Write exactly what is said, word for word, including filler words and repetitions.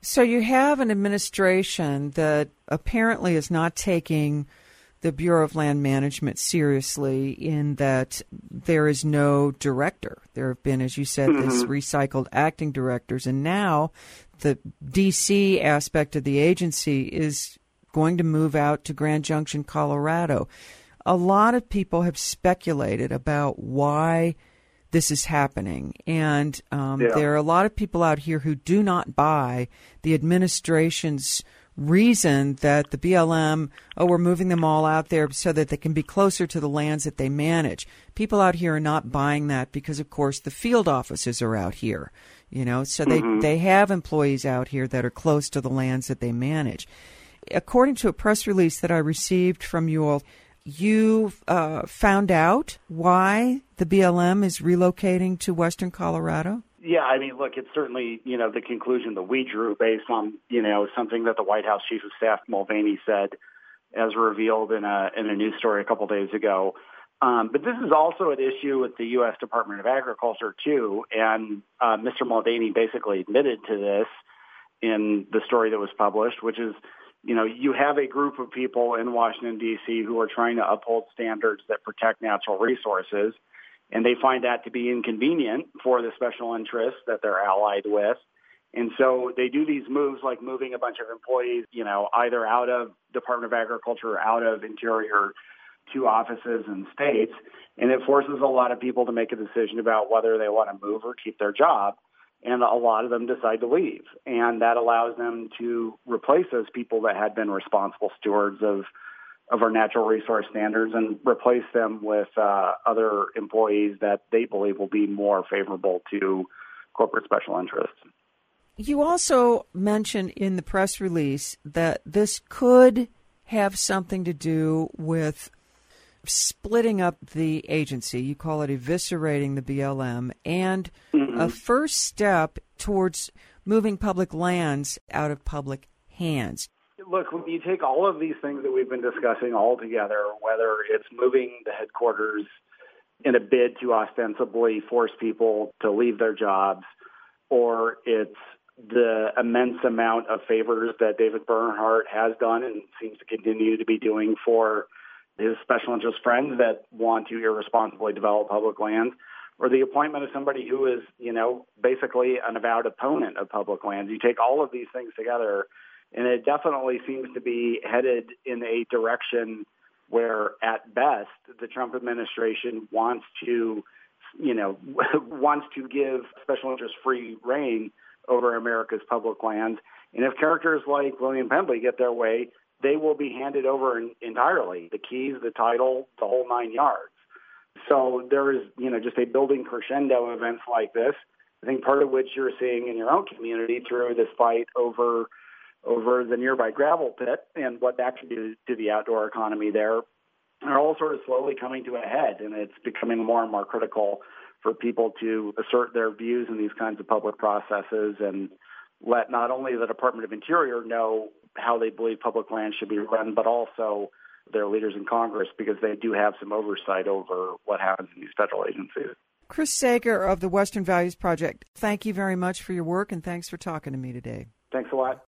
So you have an administration that apparently is not taking the Bureau of Land Management seriously in that there is no director. There have been, as you said, mm-hmm. this recycled acting directors, and now the D C aspect of the agency is going to move out to Grand Junction, Colorado. A lot of people have speculated about why this is happening, and um, yeah. there are a lot of people out here who do not buy the administration's reason that the B L M, oh, we're moving them all out there so that they can be closer to the lands that they manage. People out here are not buying that because, of course, the field offices are out here, you know, so mm-hmm. they, they have employees out here that are close to the lands that they manage. According to a press release that I received from you all, you uh, found out why the B L M is relocating to western Colorado? Yeah, I mean, look, it's certainly, you know, the conclusion that we drew based on, you know, something that the White House Chief of Staff Mulvaney said, as revealed in a in a news story a couple days ago. Um, but this is also an issue with the U S Department of Agriculture, too. And uh, Mister Mulvaney basically admitted to this in the story that was published, which is, you know, you have a group of people in Washington, D C who are trying to uphold standards that protect natural resources. And they find that to be inconvenient for the special interests that they're allied with. And so they do these moves like moving a bunch of employees, you know, either out of Department of Agriculture or out of Interior to offices and states. And it forces a lot of people to make a decision about whether they want to move or keep their job. And a lot of them decide to leave. And that allows them to replace those people that had been responsible stewards of of our natural resource standards and replace them with uh, other employees that they believe will be more favorable to corporate special interests. You also mentioned in the press release that this could have something to do with splitting up the agency. You call it eviscerating the B L M, and mm-hmm. a first step towards moving public lands out of public hands. Look, when you take all of these things that we've been discussing all together, whether it's moving the headquarters in a bid to ostensibly force people to leave their jobs, or it's the immense amount of favors that David Bernhardt has done and seems to continue to be doing for his special interest friends that want to irresponsibly develop public lands, or the appointment of somebody who is, you know, basically an avowed opponent of public lands. You take all of these things together, and it definitely seems to be headed in a direction where, at best, the Trump administration wants to, you know, wants to give special interest free reign over America's public lands. And if characters like William Pendley get their way, they will be handed over in, entirely, the keys, the title, the whole nine yards. So there is, you know, just a building crescendo of events like this. I think part of which you're seeing in your own community through this fight over over the nearby gravel pit and what that can do to the outdoor economy there are all sort of slowly coming to a head, and it's becoming more and more critical for people to assert their views in these kinds of public processes and let not only the Department of Interior know how they believe public land should be run, but also their leaders in Congress, because they do have some oversight over what happens in these federal agencies. Chris Sager of the Western Values Project, thank you very much for your work, and thanks for talking to me today. Thanks a lot.